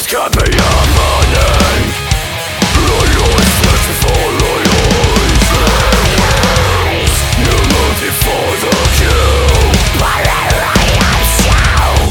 got me on morning. Always searching for loyalties. You're looking for the kill. But I am so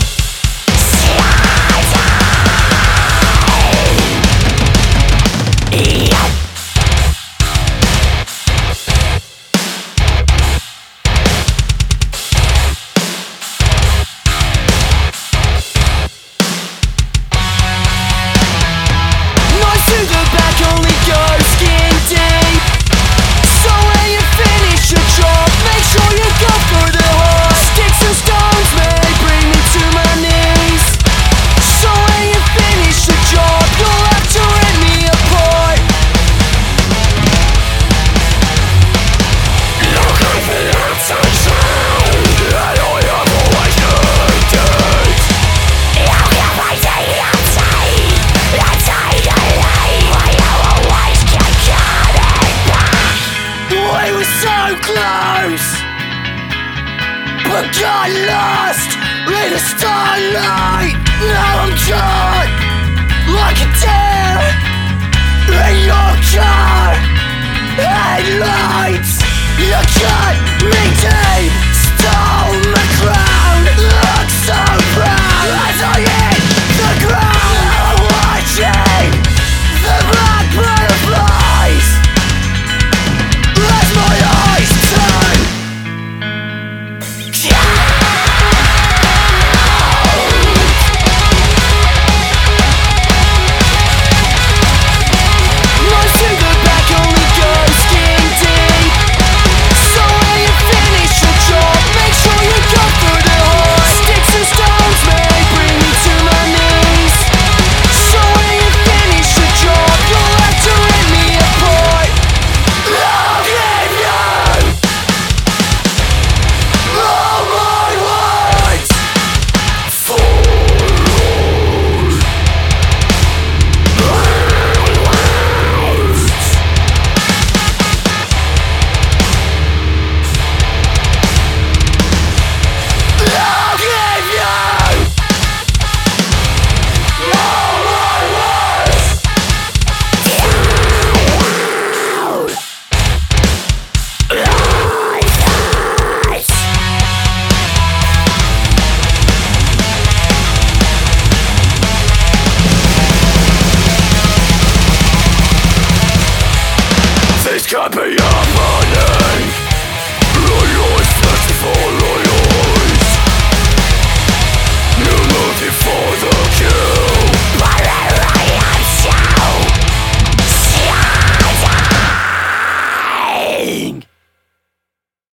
but got lost in the starlight. Now I'm caught like a deer in your car headlights. You cut me deep, stop.